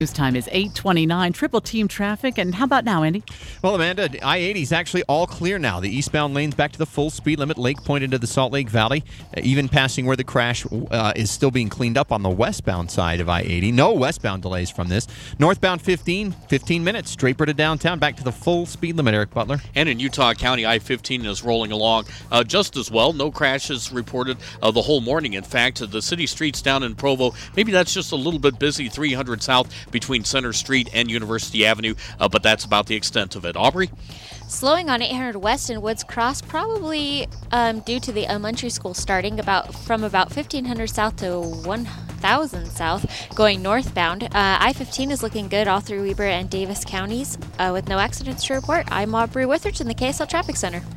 News time is 8:29. Triple team traffic. And how about now, Andy? Well, Amanda, I-80 is actually all clear now. The eastbound lane's back to the full speed limit, Lake Point into the Salt Lake Valley, even passing where the crash is still being cleaned up on the westbound side of I-80. No westbound delays from this. Northbound 15 minutes, Draper to downtown, back to the full speed limit, Eric Butler. And in Utah County, I-15 is rolling along just as well. No crashes reported the whole morning. In fact, the city streets down in Provo, maybe that's just a little bit busy, 300 south between Center Street and University Avenue, but that's about the extent of it. Aubrey? Slowing on 800 West and Woods Cross, probably due to the elementary school starting from about 1500 south to 1000 south, going northbound. I-15 is looking good all through Weber and Davis counties with no accidents to report. I'm Aubrey Withridge in the KSL Traffic Center.